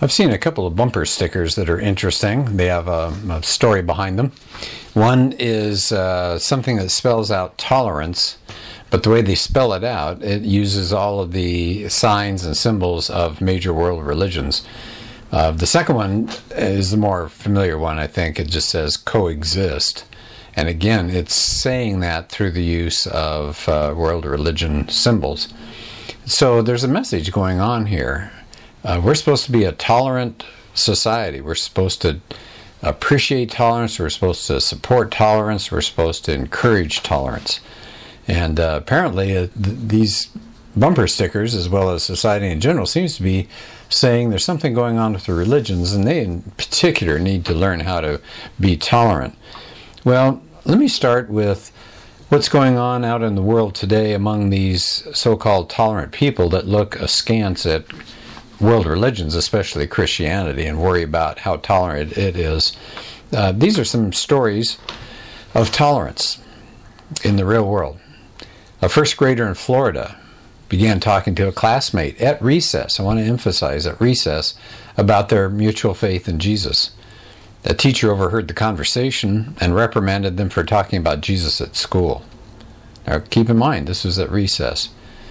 I've seen a couple of bumper stickers that are interesting. They have a story behind them. One is something that spells out tolerance, but the way they spell it out, it uses all of the signs and symbols of major world religions. The second one is the more familiar one, I think. It just says coexist. And again, it's saying that through the use of world religion symbols. So there's a message going on here. We're supposed to be a tolerant society. We're supposed to appreciate tolerance. We're supposed to support tolerance. We're supposed to encourage tolerance. And apparently these bumper stickers, as well as society in general, seems to be saying there's something going on with the religions, and they in particular need to learn how to be tolerant. Well, let me start with what's going on out in the world today among these so-called tolerant people that look askance at world religions, especially Christianity, and worry about how tolerant it is. These are some stories of tolerance in the real world. A first grader in Florida began talking to a classmate at recess, I want to emphasize at recess, about their mutual faith in Jesus. The teacher overheard the conversation and reprimanded them for talking about Jesus at school. Now keep in mind, this was at recess.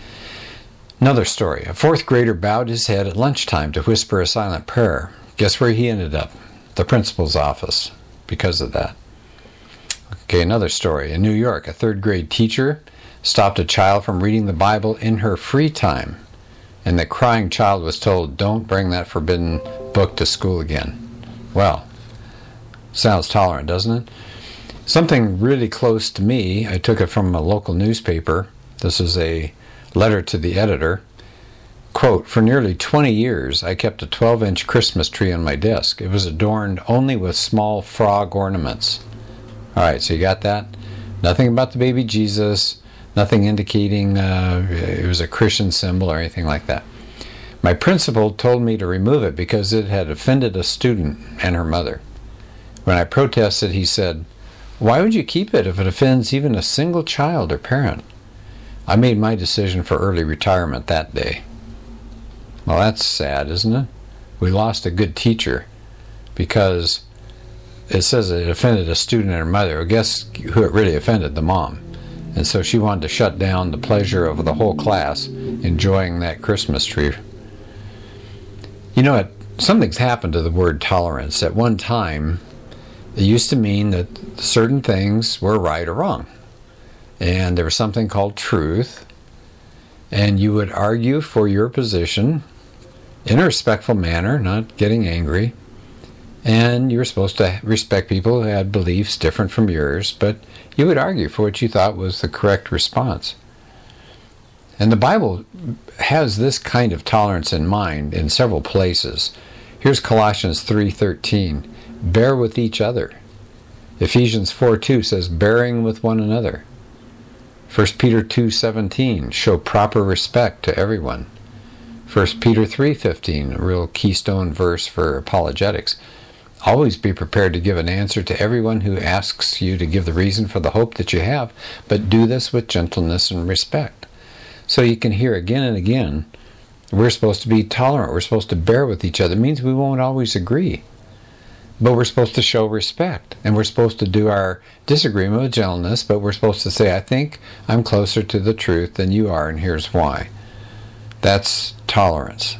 Another story. A fourth grader bowed his head at lunchtime to whisper a silent prayer. Guess where he ended up? The principal's office because of that. Okay, another story. In New York, a third grade teacher stopped a child from reading the Bible in her free time, and the crying child was told, "Don't bring that forbidden book to school again." Well, sounds tolerant, doesn't it? Something really close to me, I took it from a local newspaper. This is a letter to the editor. Quote, "For nearly 20 years, I kept a 12-inch Christmas tree on my desk. It was adorned only with small frog ornaments." All right, so you got that? Nothing about the baby Jesus, nothing indicating it was a Christian symbol or anything like that. My principal told me to remove it because it had offended a student and her mother. When I protested, he said, "Why would you keep it if it offends even a single child or parent?" I made my decision for early retirement that day. Well, that's sad, isn't it? We lost a good teacher because it says it offended a student and her mother. Well, guess who it really offended? The mom. And so she wanted to shut down the pleasure of the whole class enjoying that Christmas tree. You know, something's happened to the word tolerance. At one time, it used to mean that certain things were right or wrong. And there was something called truth. And you would argue for your position in a respectful manner, not getting angry. And you were supposed to respect people who had beliefs different from yours, but you would argue for what you thought was the correct response. And the Bible has this kind of tolerance in mind in several places. Here's Colossians 3:13. Bear with each other. Ephesians 4:2 says, bearing with one another. 1 Peter 2:17, show proper respect to everyone. 1 Peter 3:15, a real keystone verse for apologetics. Always be prepared to give an answer to everyone who asks you to give the reason for the hope that you have, but do this with gentleness and respect. So you can hear again and again, we're supposed to be tolerant, we're supposed to bear with each other. It means we won't always agree. But we're supposed to show respect, and we're supposed to do our disagreement with gentleness, but we're supposed to say, I think I'm closer to the truth than you are, and here's why. That's tolerance.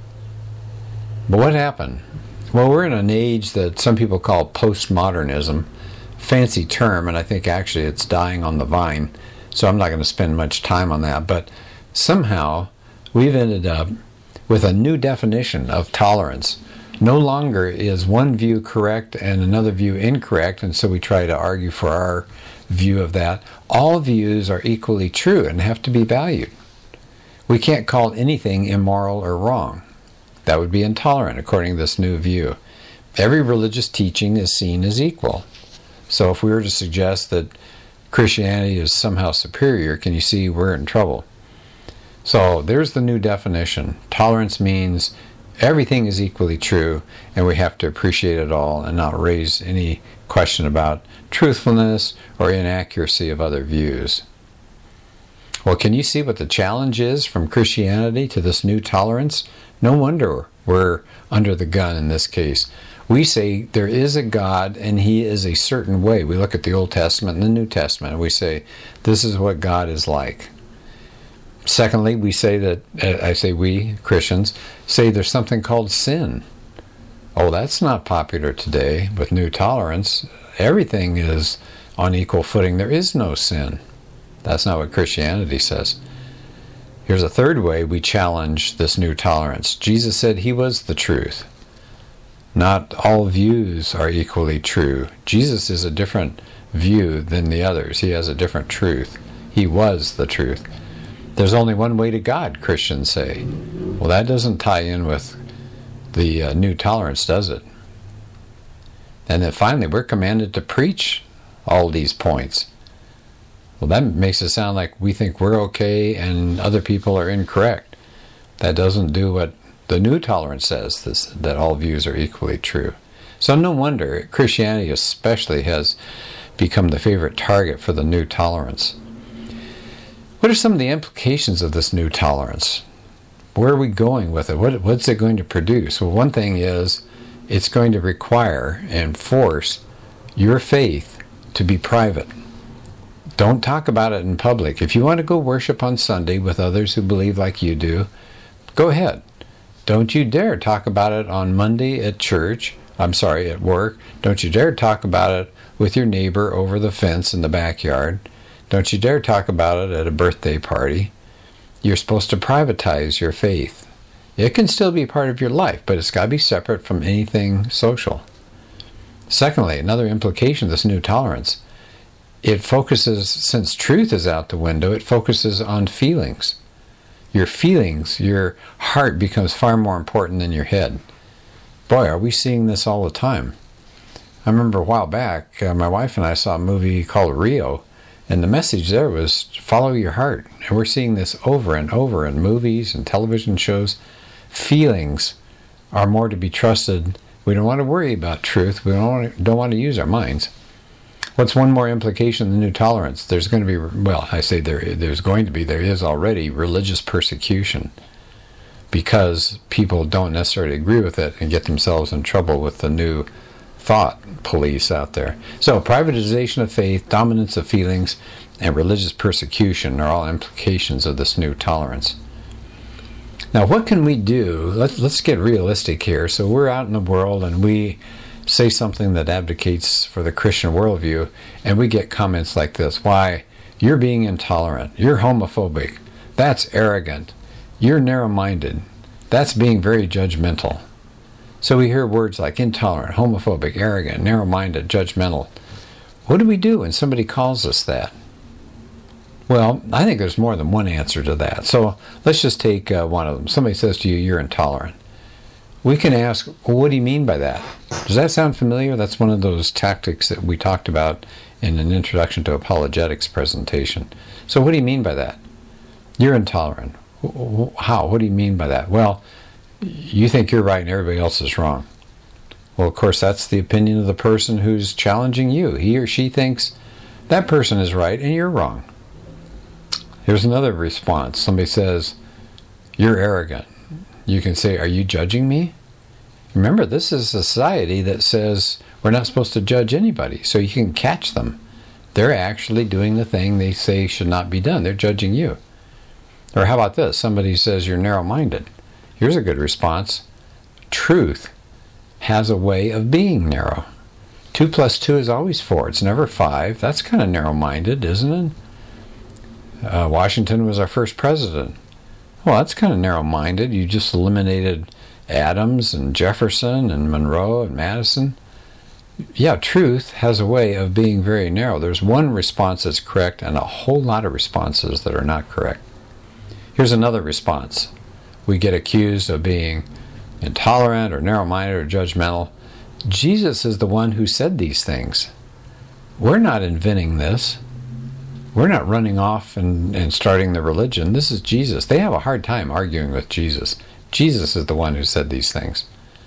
But what happened? Well, we're in an age that some people call postmodernism. Fancy term, and I think actually it's dying on the vine, so I'm not going to spend much time on that. But somehow we've ended up with a new definition of tolerance. No longer is one view correct and another view incorrect, and so we try to argue for our view of that. All views are equally true and have to be valued. We can't call anything immoral or wrong. That would be intolerant according to this new view. Every religious teaching is seen as equal. So if we were to suggest that Christianity is somehow superior, can you see we're in trouble? So there's the new definition. Tolerance means everything is equally true, and we have to appreciate it all and not raise any question about truthfulness or inaccuracy of other views. Well, can you see what the challenge is from Christianity to this new tolerance? No wonder we're under the gun in this case. We say there is a God and he is a certain way. We look at the Old Testament and the New Testament and we say, this is what God is like. Secondly, we say that, we, Christians, say there's something called sin. Oh, that's not popular today with new tolerance. Everything is on equal footing. There is no sin. That's not what Christianity says. Here's a third way we challenge this new tolerance. Jesus said he was the truth. Not all views are equally true. Jesus is a different view than the others. He has a different truth. He was the truth. There's only one way to God, Christians say. Well, that doesn't tie in with the new tolerance, does it? And then finally, we're commanded to preach all these points. Well, that makes it sound like we think we're okay and other people are incorrect. That doesn't do what the new tolerance says, that all views are equally true. So no wonder Christianity especially has become the favorite target for the new tolerance. What are some of the implications of this new tolerance? Where are we going with it? What's it going to produce? Well, one thing is it's going to require and force your faith to be private. Don't talk about it in public. If you want to go worship on Sunday with others who believe like you do, go ahead. Don't you dare talk about it on Monday at at work. Don't you dare talk about it with your neighbor over the fence in the backyard. Don't you dare talk about it at a birthday party. You're supposed to privatize your faith. It can still be part of your life, but it's got to be separate from anything social. Secondly, another implication of this new tolerance, it focuses, since truth is out the window, it focuses on feelings. Your feelings, your heart becomes far more important than your head. Boy, are we seeing this all the time. I remember a while back, my wife and I saw a movie called Rio, and the message there was follow your heart. And we're seeing this over and over in movies and television shows. Feelings are more to be trusted. We don't want to worry about truth. We don't want to use our minds. What's one more implication of the new tolerance? There's going to be, there is already religious persecution because people don't necessarily agree with it and get themselves in trouble with the new thought police out there. So privatization of faith, dominance of feelings, and religious persecution are all implications of this new tolerance. Now, what can we do? Let's get realistic here. So we're out in the world and we say something that advocates for the Christian worldview, and we get comments like this. Why? You're being intolerant. You're homophobic. That's arrogant. You're narrow-minded. That's being very judgmental. So we hear words like intolerant, homophobic, arrogant, narrow-minded, judgmental. What do we do when somebody calls us that? Well, I think there's more than one answer to that. So let's just take one of them. Somebody says to you, you're intolerant. We can ask, well, what do you mean by that? Does that sound familiar? That's one of those tactics that we talked about in an Introduction to Apologetics presentation. So what do you mean by that? You're intolerant. How? What do you mean by that? Well, you think you're right and everybody else is wrong. Well, of course, that's the opinion of the person who's challenging you. He or she thinks that person is right and you're wrong. Here's another response. Somebody says, you're arrogant. You can say, are you judging me? Remember, this is a society that says we're not supposed to judge anybody, so you can catch them. They're actually doing the thing they say should not be done. They're judging you. Or how about this? Somebody says you're narrow-minded. Here's a good response. Truth has a way of being narrow. 2 plus 2 is always 4. It's never 5. That's kind of narrow-minded, isn't it? Washington was our first president. Well, that's kind of narrow-minded. You just eliminated Adams and Jefferson and Monroe and Madison. Yeah, truth has a way of being very narrow. There's one response that's correct and a whole lot of responses that are not correct. Here's another response. We get accused of being intolerant or narrow-minded or judgmental. Jesus is the one who said these things. We're not inventing this. We're not running off and starting the religion. This is Jesus. They have a hard time arguing with Jesus. Jesus is the one who said these things.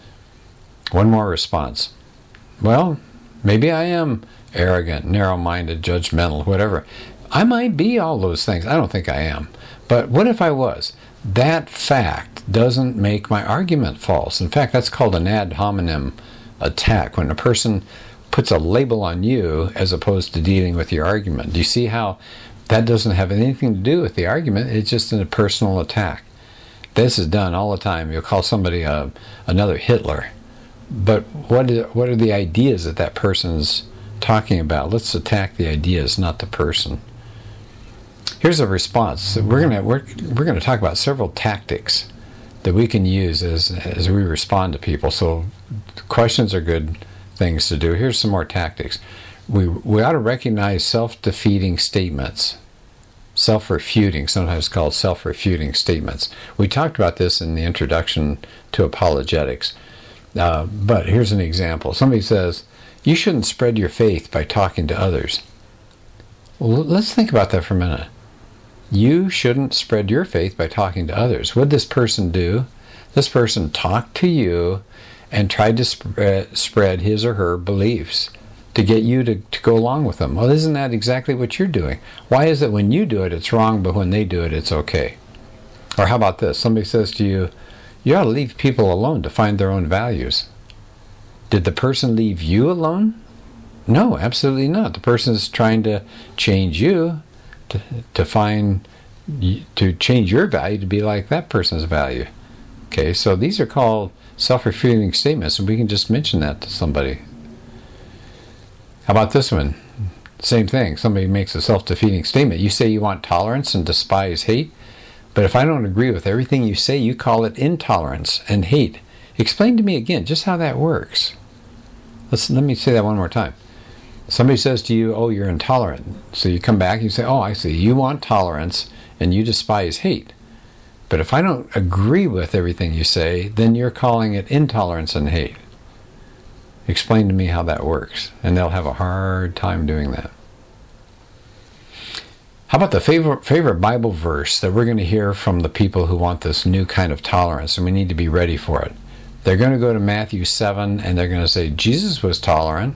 One more response. Well, maybe I am arrogant, narrow-minded, judgmental, whatever. I might be all those things. I don't think I am. But what if I was? that fact doesn't make my argument false. In fact, that's called an ad hominem attack, when a person puts a label on you as opposed to dealing with your argument. Do you see how that doesn't have anything to do with the argument? It's just a personal attack. This is done all the time. You'll call somebody another Hitler. But what are the ideas that that person's talking about? Let's attack the ideas, not the person. Here's a response. We're gonna talk about several tactics that we can use as we respond to people. So questions are good things to do. Here's some more tactics. We ought to recognize self-defeating statements. Self-refuting, sometimes called self-refuting statements. We talked about this in the introduction to apologetics. But here's an example. Somebody says, you shouldn't spread your faith by talking to others. Well, let's think about that for a minute. You shouldn't spread your faith by talking to others. What did this person do? This person talked to you and tried to spread his or her beliefs to get you to go along with them. Well, isn't that exactly what you're doing? Why is it when you do it, it's wrong, but when they do it, it's okay? Or how about this? Somebody says to you, you ought to leave people alone to find their own values. Did the person leave you alone? No, absolutely not. The person is trying to change you to change your value to be like that person's value. Okay, so these are called self-refuting statements, and we can just mention that to somebody. How about this one? Same thing. Somebody makes a self-defeating statement. You say you want tolerance and despise hate, but if I don't agree with everything you say, you call it intolerance and hate. Explain to me again just how that works. Let me say that one more time. Somebody says to you, oh, you're intolerant. So you come back and you say, oh, I see. You want tolerance and you despise hate. But if I don't agree with everything you say, then you're calling it intolerance and hate. Explain to me how that works. And they'll have a hard time doing that. How about the favorite Bible verse that we're going to hear from the people who want this new kind of tolerance, and we need to be ready for it? They're going to go to Matthew 7, and they're going to say, Jesus was tolerant.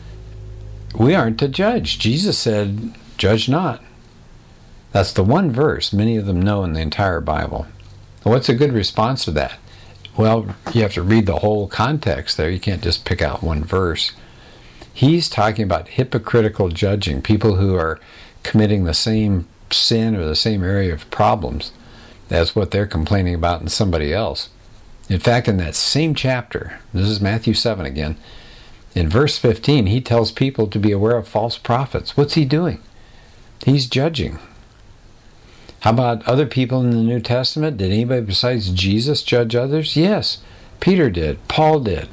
We aren't to judge. Jesus said, judge not. That's the one verse many of them know in the entire Bible. What's a good response to that? Well, you have to read the whole context there. You can't just pick out one verse. He's talking about hypocritical judging, people who are committing the same sin or the same area of problems as what they're complaining about in somebody else. In fact, in that same chapter, this is Matthew 7 again, in verse 15, he tells people to be aware of false prophets. What's he doing? He's judging. How about other people in the New Testament? Did anybody besides Jesus judge others? Yes. Peter did. Paul did.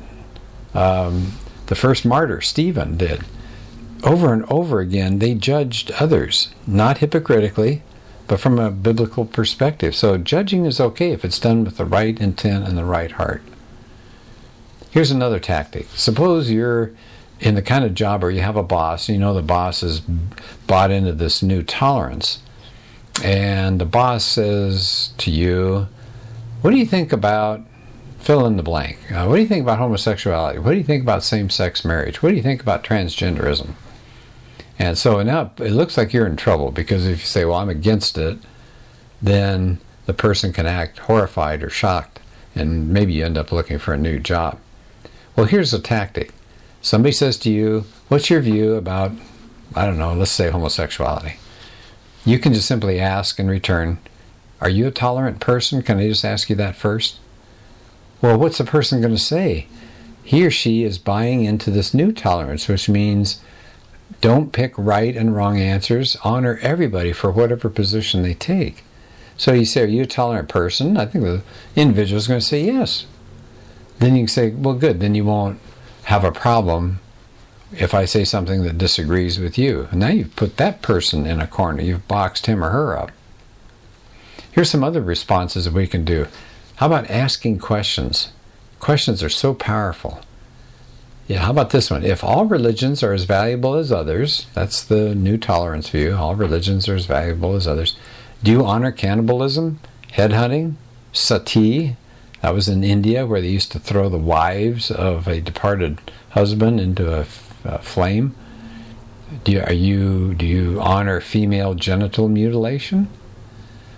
The first martyr, Stephen, did. Over and over again, they judged others, not hypocritically, but from a biblical perspective. So judging is okay if it's done with the right intent and the right heart. Here's another tactic. Suppose you're in the kind of job where you have a boss, and you know the boss has bought into this new tolerance. And the boss says to you, what do you think about fill in the blank? What do you think about homosexuality? What do you think about same-sex marriage? What do you think about transgenderism? And so now it looks like you're in trouble, because if you say, well, I'm against it, then the person can act horrified or shocked, and maybe you end up looking for a new job. Well, here's a tactic. Somebody says to you, what's your view about, I don't know, let's say homosexuality? You can just simply ask in return, are you a tolerant person? Can I just ask you that first? Well, what's the person going to say? He or she is buying into this new tolerance, which means don't pick right and wrong answers. Honor everybody for whatever position they take. So you say, are you a tolerant person? I think the individual is going to say yes. Then you can say, well, good. Then you won't have a problem if I say something that disagrees with you. And now you've put that person in a corner. You've boxed him or her up. Here's some other responses that we can do. How about asking questions? Questions are so powerful. Yeah, how about this one? If all religions are as valuable as others, that's the new tolerance view, all religions are as valuable as others, do you honor cannibalism, headhunting, sati? That was in India, where they used to throw the wives of a departed husband into a flame. Do you honor female genital mutilation?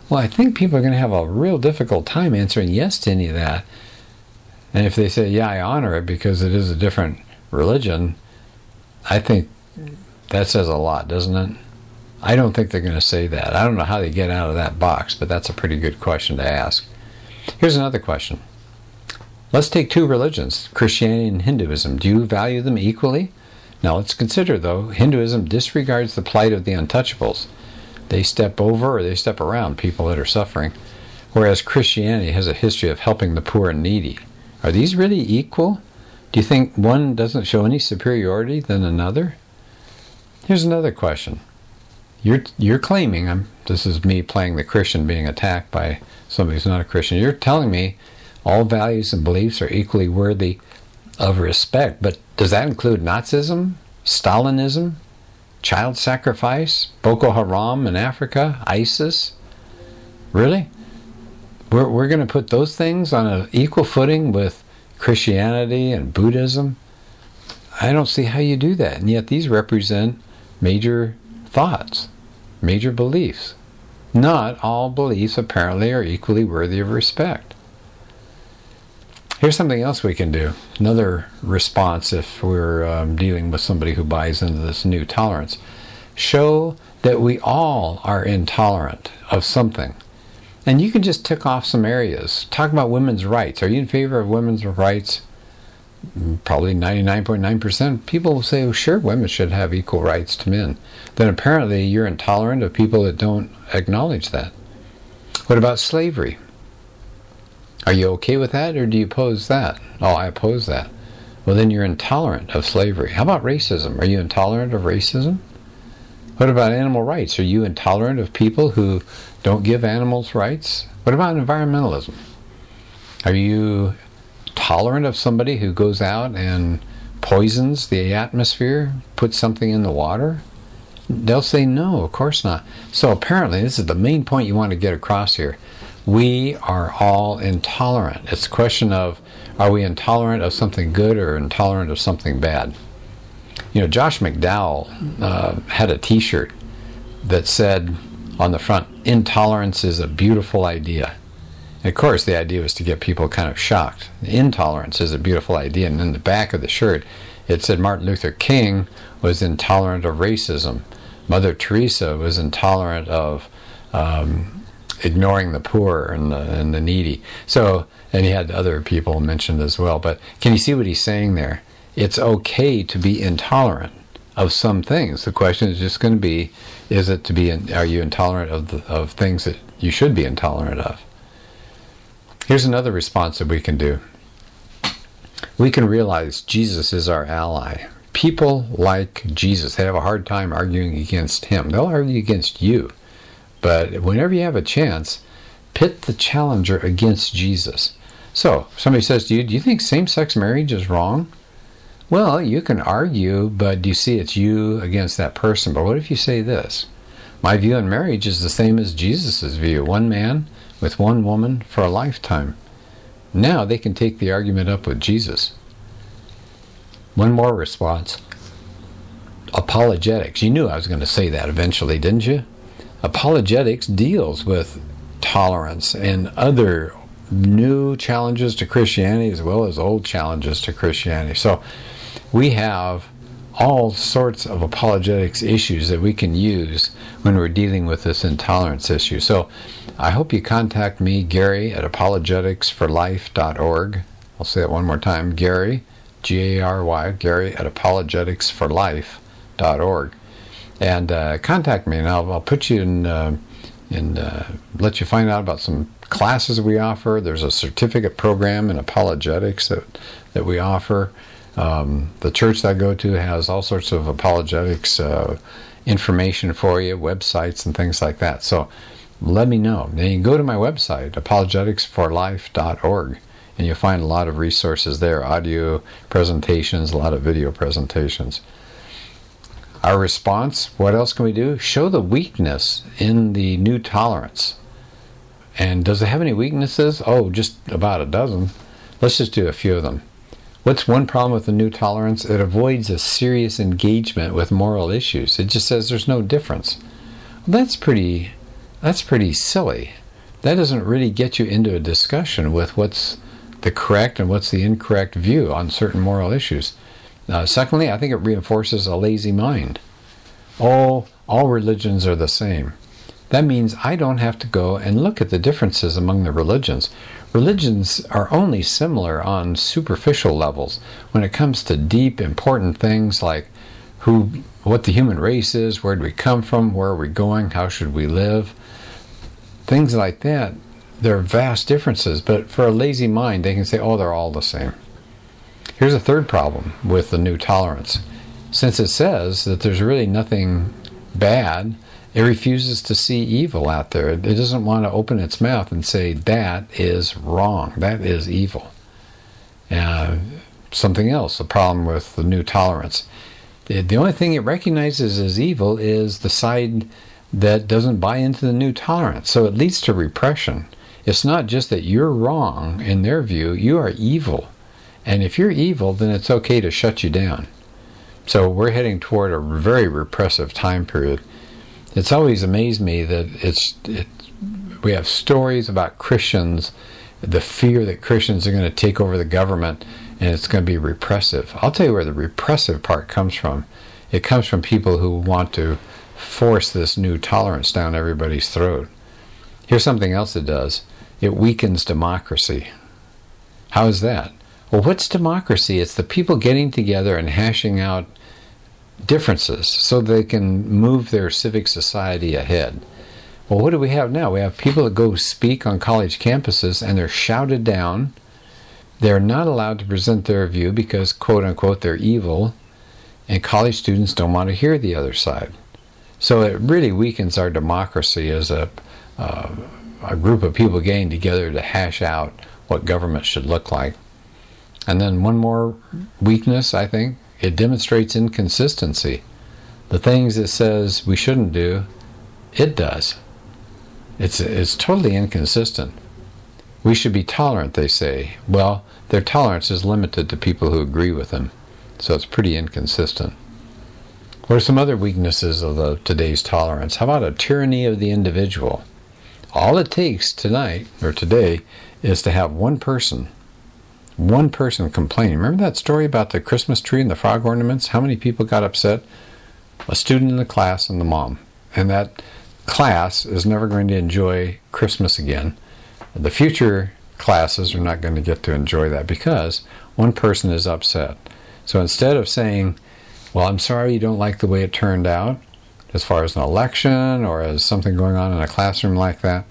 Well, I think people are going to have a real difficult time answering yes to any of that. And if they say, yeah, I honor it because it is a different religion, I think that says a lot, doesn't it? I don't think they're going to say that. I don't know how they get out of that box, but that's a pretty good question to ask. Here's another question. Let's take two religions, Christianity and Hinduism. Do you value them equally? Now let's consider, though, Hinduism disregards the plight of the untouchables. They step over or they step around people that are suffering, whereas Christianity has a history of helping the poor and needy. Are these really equal? Do you think one doesn't show any superiority than another? Here's another question. You're claiming, this is me playing the Christian being attacked by somebody who's not a Christian. You're telling me all values and beliefs are equally worthy of respect, but does that include Nazism, Stalinism, child sacrifice, Boko Haram in Africa, ISIS? Really? We're going to put those things on an equal footing with Christianity and Buddhism? I don't see how you do that, and yet these represent major thoughts, major beliefs. Not all beliefs apparently are equally worthy of respect. Here's something else we can do. Another response if we're dealing with somebody who buys into this new tolerance. Show that we all are intolerant of something. And you can just tick off some areas. Talk about women's rights. Are you in favor of women's rights? Probably 99.9% people will say, oh, sure, women should have equal rights to men. Then apparently you're intolerant of people that don't acknowledge that. What about slavery? Are you okay with that, or do you oppose that? Oh, I oppose that. Well, then you're intolerant of slavery. How about racism? Are you intolerant of racism? What about animal rights? Are you intolerant of people who don't give animals rights? What about environmentalism? Are you tolerant of somebody who goes out and poisons the atmosphere, puts something in the water? They'll say no, of course not. So apparently this is the main point you want to get across here. We are all intolerant. It's a question of, are we intolerant of something good or intolerant of something bad? You know, Josh McDowell had a t-shirt that said on the front, intolerance is a beautiful idea. And of course, the idea was to get people kind of shocked. Intolerance is a beautiful idea. And in the back of the shirt, it said Martin Luther King was intolerant of racism. Mother Teresa was intolerant of ignoring the poor and the needy. So, and he had other people mentioned as well. But can you see what he's saying there? It's okay to be intolerant of some things. The question is just going to be, are you intolerant of things that you should be intolerant of? Here's another response that we can do. We can realize Jesus is our ally. People like Jesus, they have a hard time arguing against him. They'll argue against you. But whenever you have a chance, pit the challenger against Jesus. So, somebody says to you, do you think same-sex marriage is wrong? Well, you can argue, but do you see it's you against that person? But what if you say this? My view on marriage is the same as Jesus' view. One man with one woman for a lifetime. Now they can take the argument up with Jesus. One more response. Apologetics. You knew I was going to say that eventually, didn't you? Apologetics deals with tolerance and other new challenges to Christianity as well as old challenges to Christianity. So we have all sorts of apologetics issues that we can use when we're dealing with this intolerance issue. So I hope you contact me, Gary, at apologeticsforlife.org. I'll say it one more time, Gary, G-A-R-Y, Gary at apologeticsforlife.org. And contact me, and I'll put you in let you find out about some classes we offer. There's a certificate program in apologetics that we offer. The church that I go to has all sorts of apologetics information for you, websites and things like that. So let me know. Then you can go to my website, apologeticsforlife.org, and you'll find a lot of resources there, audio presentations, a lot of video presentations. Our response, what else can we do? Show the weakness in the new tolerance. And does it have any weaknesses? Oh, just about a dozen. Let's just do a few of them. What's one problem with the new tolerance? It avoids a serious engagement with moral issues. It just says there's no difference. Well, that's pretty silly. that doesn't really get you into a discussion with what's the correct and what's the incorrect view on certain moral issues. Secondly, I think it reinforces a lazy mind. All religions are the same. That means I don't have to go and look at the differences among the religions. Religions are only similar on superficial levels. When it comes to deep, important things like what the human race is, where do we come from, where are we going, how should we live, things like that, there are vast differences. But for a lazy mind, they can say, oh, they're all the same. Here's a third problem with the new tolerance. Since it says that there's really nothing bad, it refuses to see evil out there. It doesn't want to open its mouth and say, that is wrong, that is evil. Something else, a problem with the new tolerance. The only thing it recognizes as evil is the side that doesn't buy into the new tolerance. So it leads to repression. It's not just that you're wrong in their view, you are evil. And if you're evil, then it's okay to shut you down. So we're heading toward a very repressive time period. It's always amazed me that we have stories about Christians, the fear that Christians are going to take over the government, and it's going to be repressive. I'll tell you where the repressive part comes from. It comes from people who want to force this new tolerance down everybody's throat. Here's something else it does. It weakens democracy. How is that? Well, what's democracy? It's the people getting together and hashing out differences so they can move their civic society ahead. Well, what do we have now? We have people that go speak on college campuses and they're shouted down. They're not allowed to present their view because, quote unquote, they're evil, and college students don't want to hear the other side. So it really weakens our democracy as a group of people getting together to hash out what government should look like. And then one more weakness, I think, it demonstrates inconsistency. The things it says we shouldn't do, it does. It's totally inconsistent. We should be tolerant, they say. Well, their tolerance is limited to people who agree with them. So it's pretty inconsistent. What are some other weaknesses of today's tolerance? How about a tyranny of the individual? All it takes tonight, or today, is to have one person complaining. Remember that story about the Christmas tree and the frog ornaments? How many people got upset? A student in the class and the mom. And that class is never going to enjoy Christmas again. The future classes are not going to get to enjoy that because one person is upset. So instead of saying, well, I'm sorry you don't like the way it turned out, as far as an election or as something going on in a classroom like that,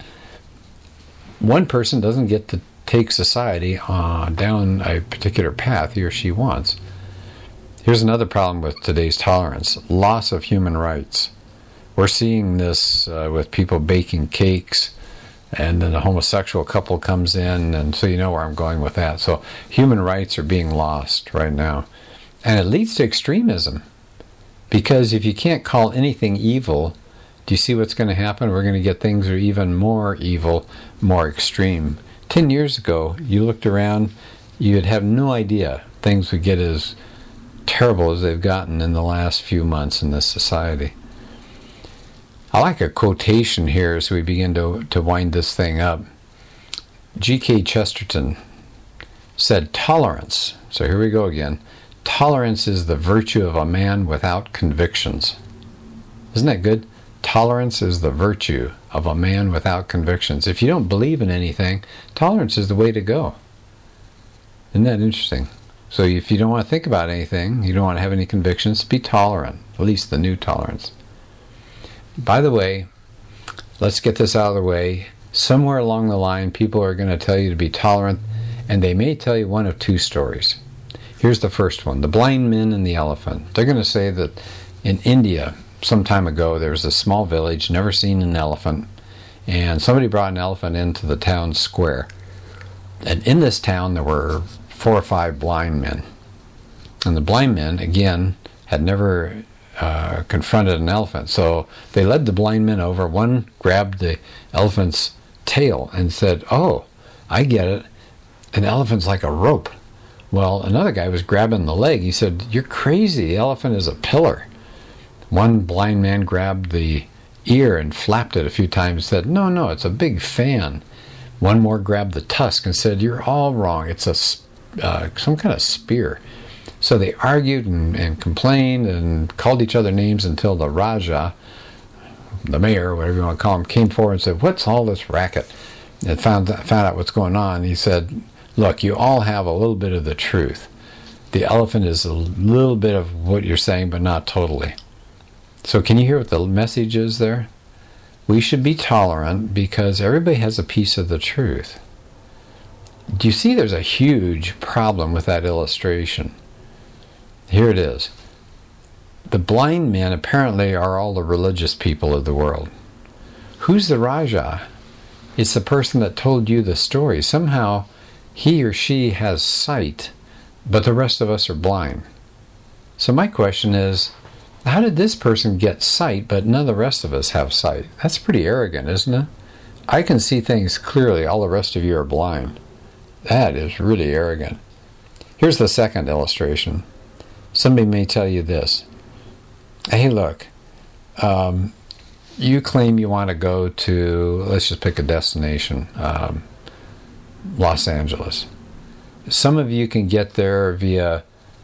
one person doesn't get to take society down a particular path he or she wants. Here's another problem with today's tolerance: loss of human rights. We're seeing this with people baking cakes, and then a homosexual couple comes in, and so you know where I'm going with that. So human rights are being lost right now. And it leads to extremism. Because if you can't call anything evil, do you see what's going to happen? We're going to get things that are even more evil, more extreme. 10 years ago, you looked around, you'd have no idea things would get as terrible as they've gotten in the last few months in this society. I like a quotation here as we begin to wind this thing up. G.K. Chesterton said, tolerance, so here we go again, tolerance is the virtue of a man without convictions. Isn't that good? Tolerance is the virtue of a man without convictions. If you don't believe in anything, tolerance is the way to go. Isn't that interesting? So if you don't want to think about anything, you don't want to have any convictions, be tolerant, at least the new tolerance. By the way, let's get this out of the way. Somewhere along the line, people are going to tell you to be tolerant, and they may tell you one of two stories. Here's the first one, the blind men and the elephant. They're going to say that in India, some time ago, there was a small village, never seen an elephant, and somebody brought an elephant into the town square. And in this town, there were 4 or 5 blind men. And the blind men, again, had never confronted an elephant. So they led the blind men over. One grabbed the elephant's tail and said, oh, I get it. An elephant's like a rope. Well, another guy was grabbing the leg. He said, you're crazy. The elephant is a pillar. One blind man grabbed the ear and flapped it a few times and said, no, no, it's a big fan. One more grabbed the tusk and said, you're all wrong. It's some kind of spear. So they argued and complained and called each other names until the Raja, the mayor, whatever you want to call him, came forward and said, what's all this racket? And found out what's going on. He said, look, you all have a little bit of the truth. The elephant is a little bit of what you're saying, but not totally. So can you hear what the message is there? We should be tolerant because everybody has a piece of the truth. Do you see there's a huge problem with that illustration? Here it is. The blind men apparently are all the religious people of the world. Who's the Raja? It's the person that told you the story. Somehow he or she has sight, but the rest of us are blind. So my question is, how did this person get sight, but none of the rest of us have sight? That's pretty arrogant, isn't it? I can see things clearly, all the rest of you are blind. That is really arrogant. Here's the second illustration. Somebody may tell you this. Hey, look, you claim you want to go to, let's just pick a destination, Los Angeles. Some of you can get there via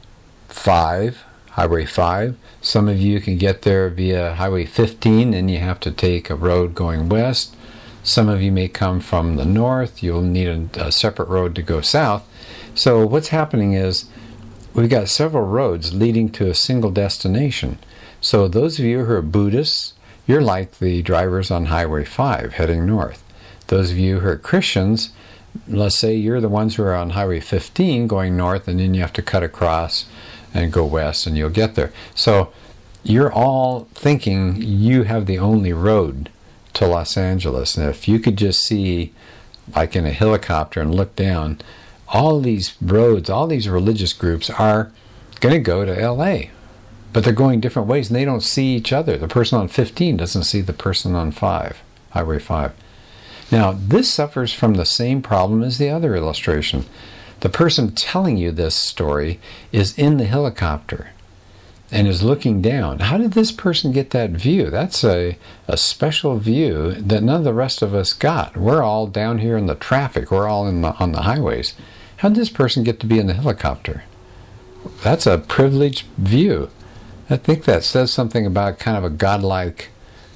Highway 5. Some of you can get there via Highway 15, and you have to take a road going west. Some of you may come from the north. You'll need a separate road to go south. So what's happening is we've got several roads leading to a single destination. So those of you who are Buddhists, you're like the drivers on Highway 5 heading north. Those of you who are Christians, let's say you're the ones who are on Highway 15 going north, and then you have to cut across and go west, and you'll get there. So you're all thinking you have the only road to Los Angeles. And if you could just see, like in a helicopter and look down, all these roads, all these religious groups are going to go to LA. But they're going different ways, and they don't see each other. The person on 15 doesn't see the person on Highway 5. Now, this suffers from the same problem as the other illustration. The person telling you this story is in the helicopter and is looking down. How did this person get that view? That's a special view that none of the rest of us got. We're all down here in the traffic. We're all on the highways. How did this person get to be in the helicopter? That's a privileged view. I think that says something about kind of a godlike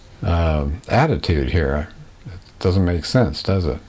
attitude here. It doesn't make sense, does it?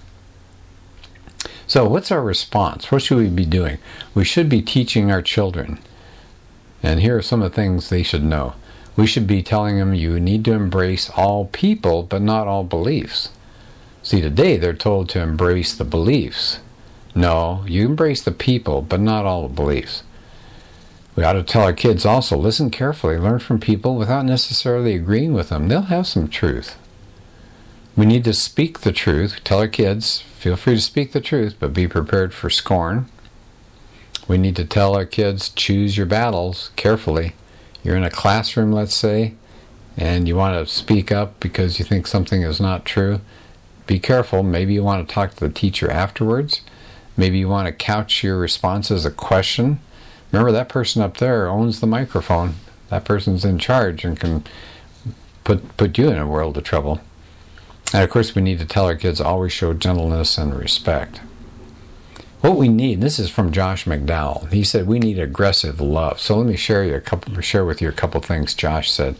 So what's our response? What should we be doing? We should be teaching our children. And here are some of the things they should know. We should be telling them you need to embrace all people, but not all beliefs. See, today they're told to embrace the beliefs. No, you embrace the people, but not all the beliefs. We ought to tell our kids also, listen carefully, learn from people without necessarily agreeing with them. They'll have some truth. We need to speak the truth. Tell our kids, feel free to speak the truth, but be prepared for scorn. We need to tell our kids, choose your battles carefully. You're in a classroom, let's say, and you want to speak up because you think something is not true. Be careful. Maybe you want to talk to the teacher afterwards. Maybe you want to couch your response as a question. Remember, that person up there owns the microphone. That person's in charge and can put you in a world of trouble. And of course, we need to tell our kids always show gentleness and respect. What we need, this is from Josh McDowell. He said we need aggressive love. So let me share with you a couple things Josh said.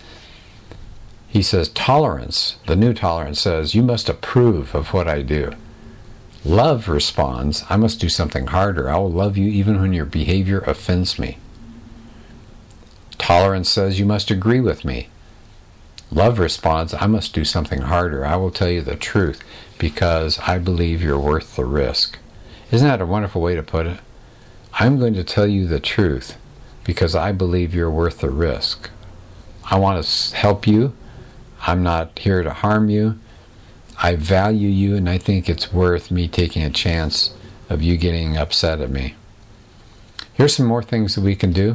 He says tolerance, the new tolerance says you must approve of what I do. Love responds, I must do something harder. I will love you even when your behavior offends me. Tolerance says you must agree with me. Love responds, I must do something harder. I will tell you the truth because I believe you're worth the risk. Isn't that a wonderful way to put it? I'm going to tell you the truth because I believe you're worth the risk. I want to help you. I'm not here to harm you. I value you, and I think it's worth me taking a chance of you getting upset at me. Here's some more things that we can do.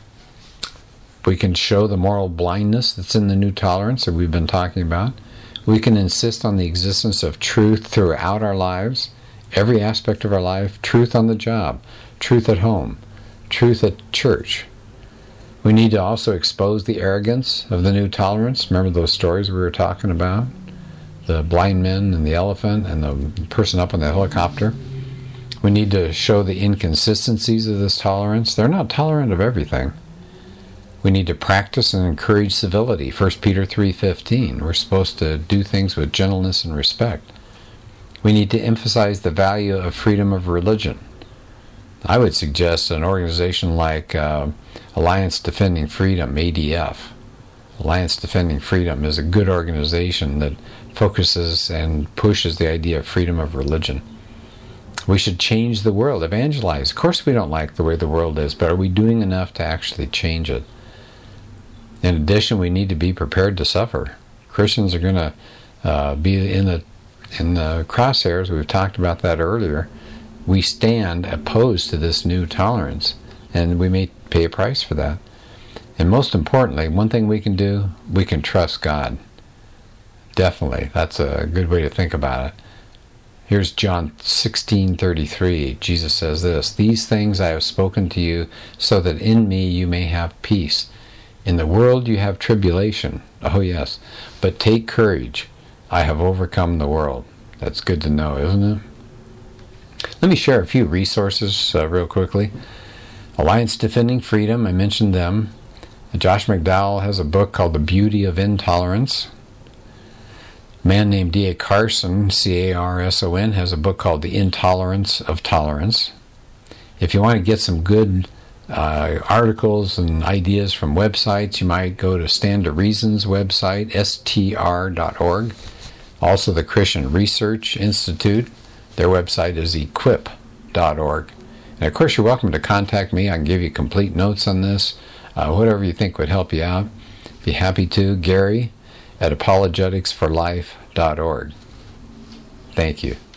We can show the moral blindness that's in the new tolerance that we've been talking about. We can insist on the existence of truth throughout our lives, every aspect of our life, truth on the job, truth at home, truth at church. We need to also expose the arrogance of the new tolerance. Remember those stories we were talking about? The blind men and the elephant and the person up in the helicopter. We need to show the inconsistencies of this tolerance. They're not tolerant of everything. We need to practice and encourage civility. 1 Peter 3:15. We're supposed to do things with gentleness and respect. We need to emphasize the value of freedom of religion. I would suggest an organization like Alliance Defending Freedom, ADF. Alliance Defending Freedom is a good organization that focuses and pushes the idea of freedom of religion. We should change the world, evangelize. Of course we don't like the way the world is, but are we doing enough to actually change it? In addition, we need to be prepared to suffer. Christians are going to be in the crosshairs. We've talked about that earlier. We stand opposed to this new tolerance, and we may pay a price for that. And most importantly, one thing we can do, we can trust God. Definitely. That's a good way to think about it. Here's John 16:33. Jesus says this, "These things I have spoken to you, so that in me you may have peace. In the world you have tribulation." Oh yes. "But take courage. I have overcome the world." That's good to know, isn't it? Let me share a few resources real quickly. Alliance Defending Freedom, I mentioned them. Josh McDowell has a book called The Beauty of Intolerance. A man named D.A. Carson, C-A-R-S-O-N, has a book called The Intolerance of Tolerance. If you want to get some good articles and ideas from websites, you might go to Stand to Reason's website, str.org. Also the Christian Research Institute, their website is equip.org. And of course you're welcome to contact me. I can give you complete notes on this, whatever you think would help you out. Be happy to. Gary at apologeticsforlife.org. Thank you.